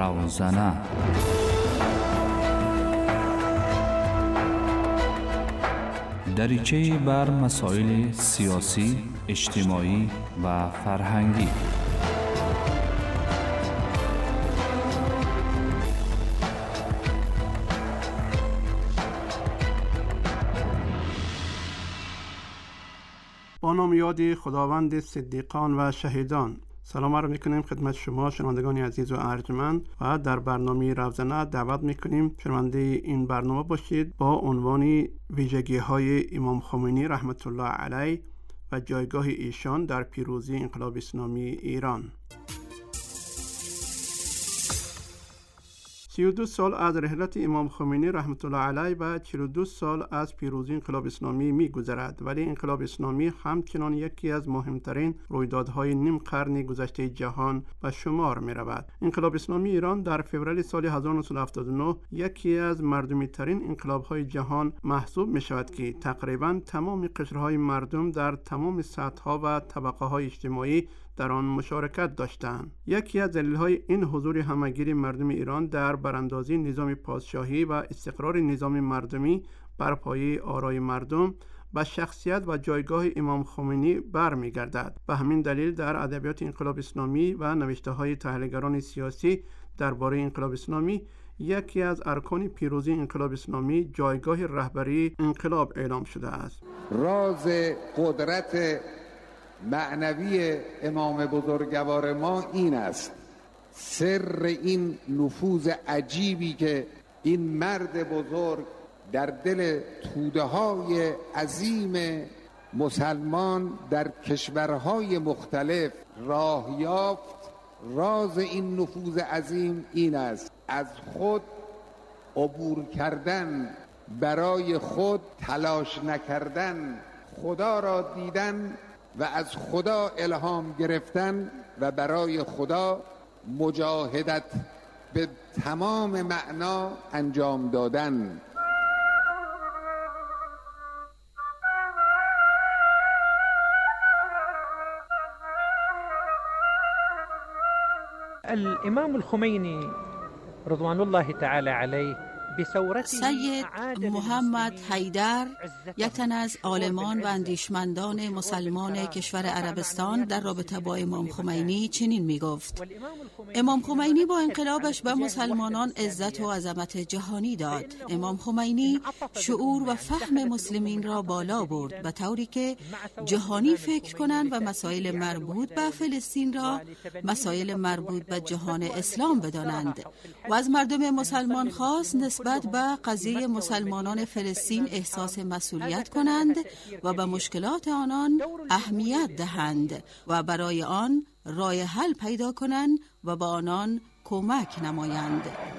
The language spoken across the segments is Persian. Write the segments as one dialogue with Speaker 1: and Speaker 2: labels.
Speaker 1: روزنه. دریچه بر مسائل سیاسی، اجتماعی و فرهنگی.
Speaker 2: با نام یاد خداوند صدیقان و شهیدان. سلام عرض میکنیم خدمت شما شنوندگان عزیز و ارجمند و در برنامه روزنه دعوت میکنیم شنونده این برنامه باشید با عنوان ویژگی های امام خمینی رحمت الله علیه و جایگاه ایشان در پیروزی انقلاب اسلامی ایران. 32 سال از رحلت امام خمینی رحمت الله علیه و 42 سال از پیروزی انقلاب اسلامی می گذرد، ولی انقلاب اسلامی همچنان یکی از مهمترین رویدادهای نیم قرن گذشته جهان به شمار می رود. انقلاب اسلامی ایران در فوریه سال 1979 یکی از مردمی ترین انقلاب های جهان محسوب می شود که تقریبا تمام قشرهای مردم در تمام سطح ها و طبقه های اجتماعی در آن مشارکت داشتند. یکی از دلایل این حضور همگیر مردم ایران در براندازی نظام پادشاهی و استقرار نظام مردمی بر پایه آرای مردم به شخصیت و جایگاه امام خمینی برمیگردد. به همین دلیل در ادبیات انقلاب اسلامی و نوشته‌های تحلیلگران سیاسی درباره انقلاب اسلامی یکی از ارکان پیروزی انقلاب اسلامی جایگاه رهبری انقلاب اعلام شده است.
Speaker 3: راز قدرت معنوی امام بزرگوار ما این است، سر این نفوذ عجیبی که این مرد بزرگ در دل توده‌های عظیم مسلمان در کشورهای مختلف راه یافت. راز این نفوذ عظیم این است، از خود عبور کردن، برای خود تلاش نکردن، خدا را دیدن و از خدا الهام گرفتن و برای خدا مجاهدت به تمام معنا انجام دادن.
Speaker 4: الإمام الخميني رضوان الله تعالى عليه
Speaker 5: سید محمد حیدر، یک تن از عالمان و اندیشمندان مسلمان کشور عربستان، در رابطه با امام خمینی چنین می گفت: امام خمینی با انقلابش به مسلمانان عزت و عظمت جهانی داد. امام خمینی شعور و فهم مسلمین را بالا برد به طوری که جهانی فکر کنند و مسائل مربوط به فلسطین را مسائل مربوط به جهان اسلام بدانند و از مردم مسلمان خواست نسبت به قضیه مسلمانان فلسطین احساس مسئولیت کنند و به مشکلات آنان اهمیت دهند و برای آن راه حل پیدا کنند و به آنان کمک نمایند.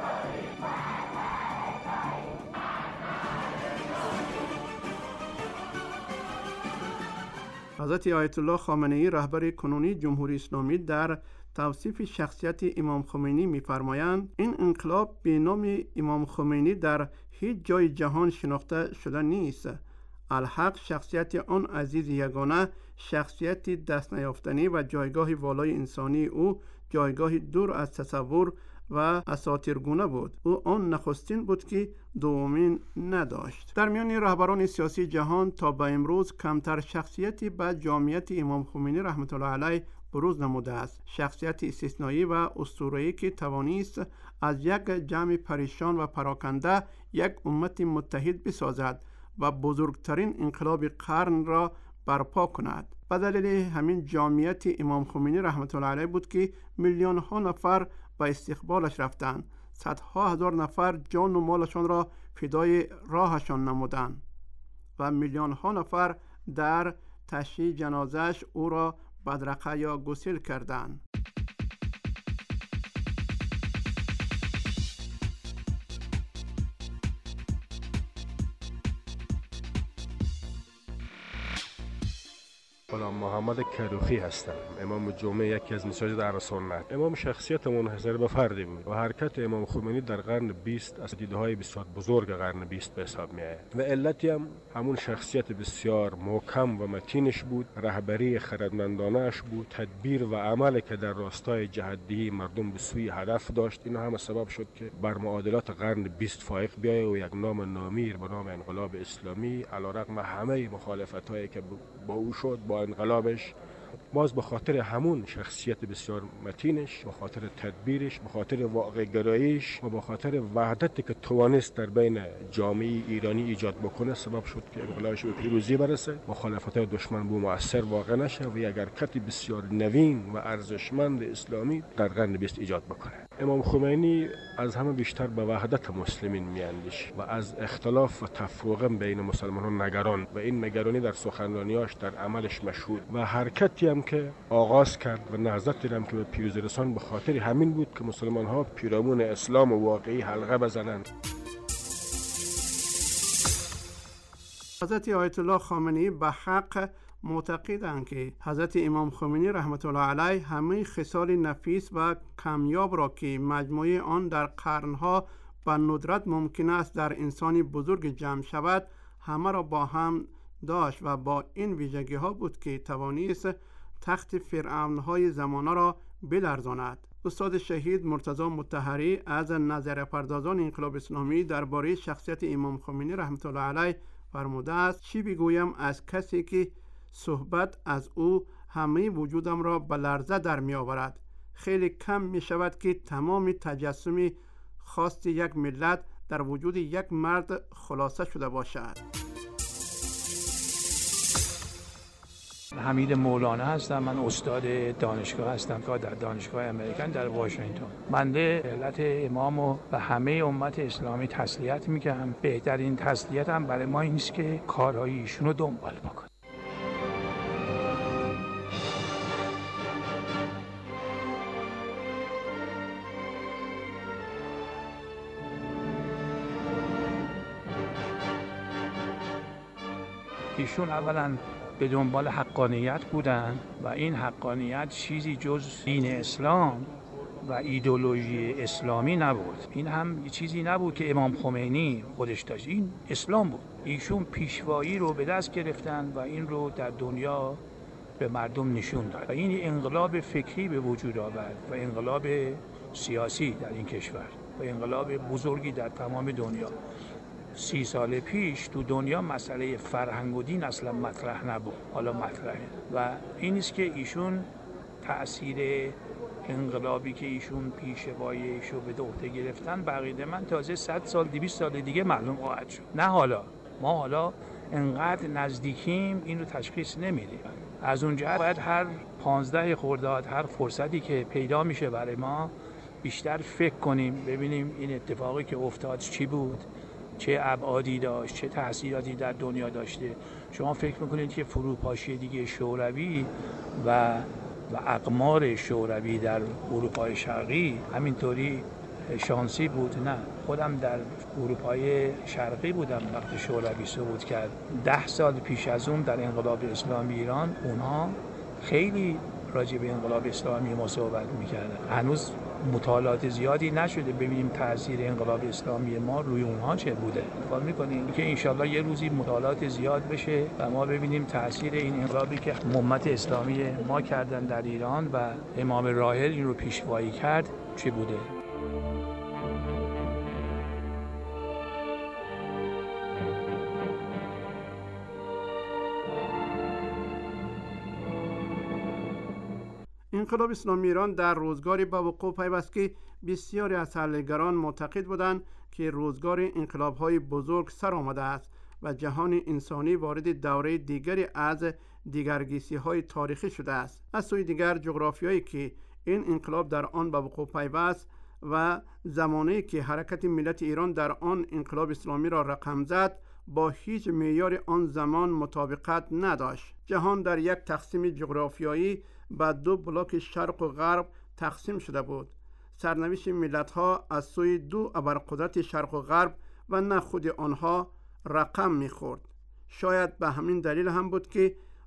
Speaker 2: حضرت آیت الله خامنه‌ای رهبر کنونی جمهوری اسلامی در توصیف شخصیت امام خمینی می‌فرمایند: این انقلاب به نام امام خمینی در هیچ جای جهان شناخته شده نیست. الحق شخصیت آن عزیز یگانه، شخصیت دست نیافتنی و جایگاه والای انسانی او جایگاه دور از تصور و اساطیرگونه بود. او آن نخستین بود که دومین نداشت. در میان رهبران سیاسی جهان تا به امروز کمتر شخصیتی به جامعیت امام خمینی رحمت الله علیه بروز نموده است. شخصیت استثنایی و اسطوره‌ای که توانست از یک جمع پریشان و پراکنده یک امت متحد بسازد و بزرگترین انقلاب قرن را برپا کند. به دلیل همین جامعیت امام خمینی رحمت الله علیه بود که میلیون ها نفر به استقبالش رفتند. صدها هزار نفر جان و مالشان را فدای راهشان نمودند و میلیون ها نفر در تشییع جنازه‌اش او را بدرقه یا گسیل کردند.
Speaker 6: غلام محمد کروخی هستم، امام جمعه یکی از مساجد اهل‌سنت. امام شخصیت منحصر به فردی بود و حرکت امام خمینی در قرن 20 از دیده‌های بسیار بزرگ قرن 20 به حساب می‌آید و علتی هم همون شخصیت بسیار محکم و متینش بود، رهبری خردمندانه‌اش بود، تدبیر و عملی که در راستای جهت‌دهی مردم به سوی هدف داشت. اینا همه سبب شد که بر معادلات قرن 20 فائق بیاید و یک نام نامیر به نام انقلاب اسلامی علیرغم همه مخالفت‌هایی که با او شد، با انقلابش، باز به خاطر همون شخصیت بسیار متینش، به خاطر تدبیرش، به خاطر واقع گراییش و به خاطر وحدتی که توانست در بین جامعه ایرانی ایجاد بکنه سبب شد که انقلابش به پیروزی برسه، مخالفت‌های دشمن به مؤثر واقع نشه و یک حرکت بسیار نوین و ارزشمند اسلامی در قرن 20 ایجاد بکنه. امام خمینی از همه بیشتر به وحدت مسلمین میاندیش و از اختلاف و تفرقه بین مسلمانان نگران و این نگرانی در سخنرانیاش، در عملش مشهود و حرکتی هم که آغاز کرد و نهضت دیدم که به پیروزی رسان به خاطر همین بود که مسلمان ها پیرامون اسلام و واقعی حلقه بزنند.
Speaker 2: حضرت آیت الله خامنه‌ای به حق معتقدند که حضرت امام خمینی رحمت الله علیه همه خصال نفیس و کمیاب را که مجموعه آن در قرنها به ندرت ممکن است در انسانی بزرگ جمع شود، همه را با هم داشت و با این ویژگی ها بود که توانست تخت فرعون‌های زمانه را بلرزاند. استاد شهید مرتضی مطهری از نظریه پردازان انقلاب اسلامی درباره شخصیت امام خمینی رحمت الله علیه فرموده است: چی بگویم از کسی که صحبت از او همه وجودم را به لرزه در می آورد. خیلی کم می شود که تمام تجسم خواست یک ملت در وجود یک مرد خلاصه شده باشد.
Speaker 7: حمید مولانا هستم، من استاد دانشگاه هستم که در دانشگاه امریکن در واشنگتن. بنده علت امام و به همه امت اسلامی تسلیت میگم. بهترین تسلیت هم برای ما این است که کارهای ایشون رو دنبال بکنیم. ایشون اولا به دنبال حقانیت بودن و این حقانیت چیزی جز دین اسلام و ایدئولوژی اسلامی نبود. این هم چیزی نبود که امام خمینی خودش داشت، این اسلام بود. ایشون پیشوایی رو به دست گرفتن و این رو در دنیا به مردم نشون داد و این انقلاب فکری به وجود آورد و انقلاب سیاسی در این کشور و انقلاب بزرگی در تمام دنیا. 30 سال پیش تو دنیا مسئله فرهنگ و دین اصلا مطرح نبود، حالا مطرحه و این است که ایشون تأثیر انقلابی که ایشون پیشواییش رو به عهده گرفتن بقیده من تازه 100 سال 200 سال دیگه معلوم خواهد شد. نه ما حالا انقدر نزدیکیم این رو تشخیص نمیدیم. از اون جهت باید هر 15 خرداد هر فرصتی که پیدا میشه برای ما بیشتر فکر کنیم، ببینیم این اتفاقی که افتاد چی بود، چه ابعادی داشت، چه تأثیراتی در دنیا داشته. شما فکر میکنید که فروپاشی دیگه شوروی و اقمار شوروی در اروپای شرقی همینطوری شانسی بود؟ نه، خودم در اروپای شرقی بودم وقتی شوروی سقوط کرد. 10 سال پیش از اون در انقلاب اسلامی ایران اونها خیلی راجع به انقلاب اسلامی ما صحبت میکردن. هنوز مطالعات زیادی نشده ببینیم تاثیر انقلاب اسلامی ما روی اونها چه بوده. فکر می‌کنیم که انشالله یه روزی مطالعات زیاد بشه و ما ببینیم تاثیر این انقلابی که امت اسلامی ما کردن در ایران و امام راحل این رو پیشوایی کرد چه بوده.
Speaker 2: انقلاب اسلامی ایران در روزگاری به وقوع پیوست که بسیاری از تحلیلگران معتقد بودند که روزگار انقلاب‌های بزرگ سر آمده است و جهان انسانی وارد دوره دیگری از دیگرگیسی‌های تاریخی شده است. از سوی دیگر جغرافیایی که این انقلاب در آن به وقوع پیوست و زمانی که حرکت ملت ایران در آن انقلاب اسلامی را رقم زد با هیچ معیار آن زمان مطابقت نداشت. جهان در یک تقسیم جغرافیایی به 2 بلاک شرق و غرب تقسیم شده بود. سرنوشت ملت‌ها از سوی 2 ابرقدرت شرق و غرب و نه خود آنها رقم می‌خورد. شاید به همین دلیل هم بود که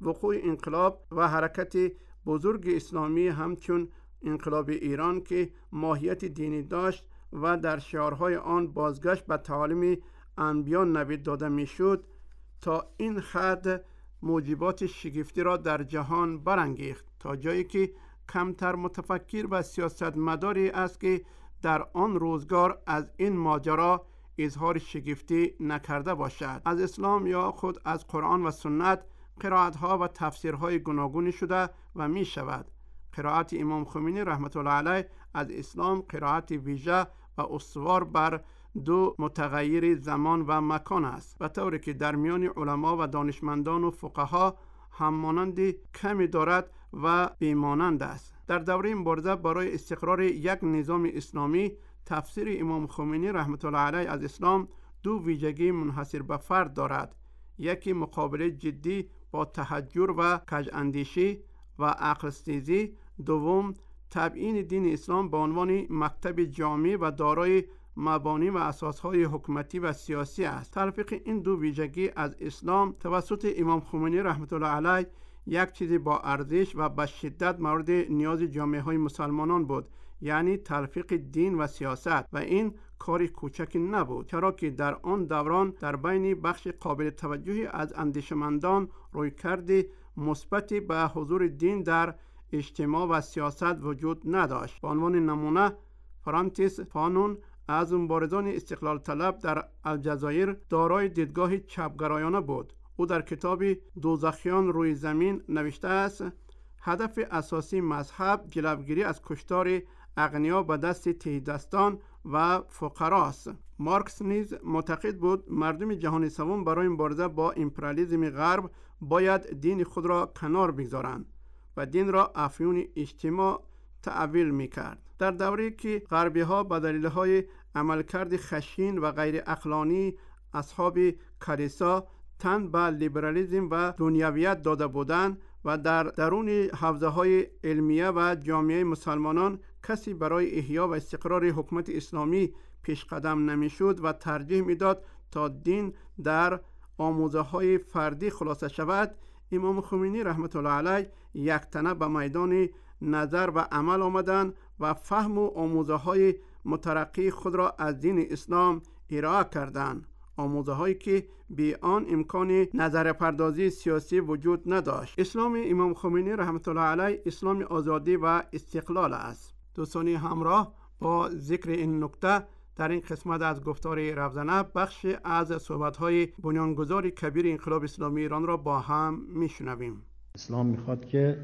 Speaker 2: وقوع انقلاب و حرکت بزرگ اسلامی همچون انقلاب ایران که ماهیت دینی داشت و در شعارهای آن بازگشت به تعالیم انبیا نوید داده میشد، تا این حد موجبات شگفتی را در جهان برانگیخت، تا جایی که کمتر متفکر و سیاستمداری است که در آن روزگار از این ماجرا اظهار شگفتی نکرده باشد. از اسلام یا خود از قرآن و سنت قرائت‌ها و تفسیرهای گوناگونی شده و می شود. قرائت امام خمینی رحمت الله علیه از اسلام قرائت ویژه و استوار بر دو متغیر زمان و مکان است، و طوری که در میان علما و دانشمندان و فقها همانند کمی دارد و بیمانند است. در دوره مبارزه برای استقرار یک نظام اسلامی، تفسیر امام خمینی رحمت الله علیه از اسلام دو ویژگی منحصر به فرد دارد: یکی مقابله جدی با تحجر و کژاندیشی و عقل‌ستیزی، دوم تبیین دین اسلام به عنوان مکتب جامع و دارای مبانی و اساسهای حکومتی و سیاسی است. تلفیق این دو ویژگی از اسلام توسط امام خمینی رحمت الله علیه یک چیزی با ارزش و به شدت مورد نیاز جامعه های مسلمانان بود، یعنی تلفیق دین و سیاست، و این کاری کوچکی نبود، چرا که در آن دوران در بین بخش قابل توجهی از اندیشمندان رویکرد مثبتی به حضور دین در اجتماع و سیاست وجود نداشت. به عنوان نمونه فرانسیس فانون از مبارزان استقلال طلب در الجزایر دارای دیدگاه چپگرایانه بود. او در کتاب دوزخیان روی زمین نوشته است: هدف اساسی مذهب جلوگیری از کشتار اغنیا به دست تهیدستان و فقراست. مارکس نیز معتقد بود مردم جهان سوم برای مبارزه با امپریالیسم غرب باید دین خود را کنار بگذارند و دین را افیون اجتماع تعویل میکرد. در دوره‌ای که غربی ها به دلیل‌های عملکرد خشن و غیر عقلانی اصحاب کلیسا تن به لیبرالیسم و دنیویت داده بودند و در درون حوزه‌های علمیه و جامعه مسلمانان کسی برای احیا و استقرار حکومت اسلامی پیش قدم نمی‌شد و ترجیح می‌داد تا دین در آموزه‌های فردی خلاصه شود، امام خمینی رحمت الله علیه یک تنه به میدان نظر و عمل آمدند و فهم و آموزه‌های مترقی خود را از دین اسلام ارائه کردند، آموزه‌هایی که بی آن امکان نظر پردازی سیاسی وجود نداشت. اسلام امام خمینی رحمت الله علیه اسلام آزادی و استقلال است. دوستان همراه، با ذکر این نکته در این قسمت از گفتار رفزنه بخش از صحبت‌های بنیانگذار کبیر انقلاب اسلامی ایران را با هم میشنویم.
Speaker 8: اسلام میخواد که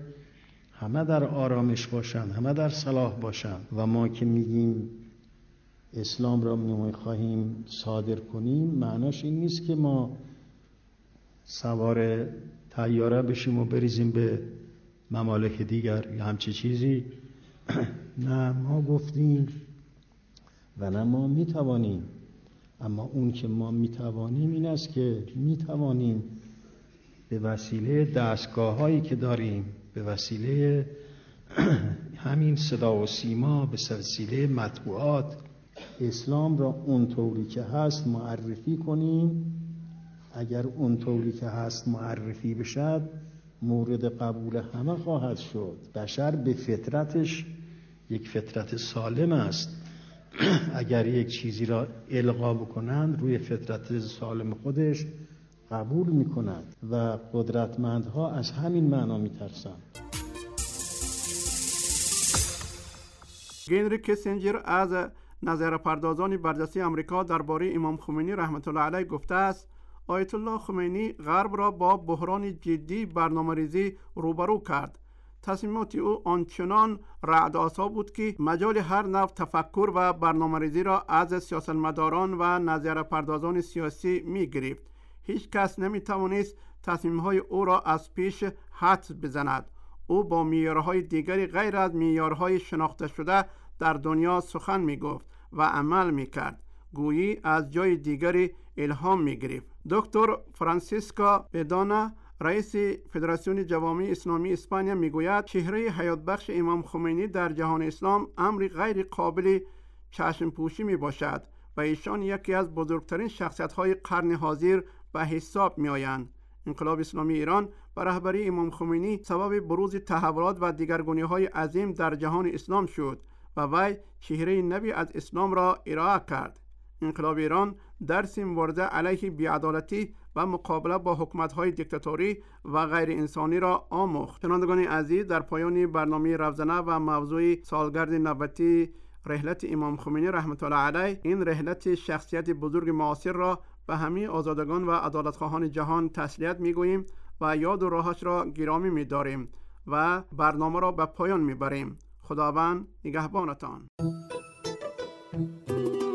Speaker 8: همه در آرامش باشند، همه در صلاح باشند، و ما که میگیم اسلام را میخواهیم صادر کنیم، معناش این نیست که ما سوار طیاره بشیم و بریزیم به ممالک دیگر یا همچه چیزی. نه، ما گفتیم و نه ما میتوانیم، اما اون که ما میتوانیم این است که میتوانیم به وسیله دستگاه هایی که داریم، به وسیله همین صدا و سیما، به وسیله مطبوعات، اسلام را اونطوری که هست معرفی کنیم. اگر اونطوری که هست معرفی بشد مورد قبول همه خواهد شد. بشر به فطرتش یک فطرت سالم است. اگر یک چیزی را القا بکنند روی فطرت سالم خودش قبول میکنند و قدرتمندها از همین معنا میترسند.
Speaker 2: هنری کیسینجر از نظرپردازان برجسته آمریکا درباره امام خمینی رحمت الله علیه گفته است: آیت الله خمینی غرب را با بحران جدی برنامه‌ریزی روبرو کرد. تصمیمات او آنچنان رعدآسا بود که مجال هر نوع تفکر و برنامه‌ریزی را از سیاستمداران و نظرپردازان سیاسی می‌گرفت. هیچ کس نمی‌توانست تصمیم‌های او را از پیش حدس بزند. او با معیارهای دیگری غیر از معیارهای شناخته شده در دنیا سخن می‌گفت و عمل می‌کرد، گویی از جای دیگری الهام می‌گرفت. دکتر فرانسیسکا بدانا، رئیس فدراسیون جوامع اسلامی اسپانیا، میگوید چهره حیات بخش امام خمینی در جهان اسلام امری غیر قابل چشم پوشی می باشد و ایشان یکی از بزرگترین شخصیت های قرن حاضر به حساب می آیند. انقلاب اسلامی ایران به رهبری امام خمینی سبب بروز تحولات و دیگرگونی‌های عظیم در جهان اسلام شد و وی چهره نوی از اسلام را ارائه کرد. انقلاب ایران درس مبارزه علیه بی‌عدالتی و مقابله با حکومت‌های دیکتاتوری و غیر انسانی را آموخت. شنوندگان عزیز، در پایان برنامه روزانه و موضوع سالگرد نوبتی رحلت امام خمینی رحمت الله علیه، این رحلت شخصیت بزرگ معاصر را به همه آزادگان و عدالتخواهان جهان تسلیت می‌گوییم و یاد و راهش را گرامی می‌داریم و برنامه را به پایان می‌بریم. خداوند نگهبانتان.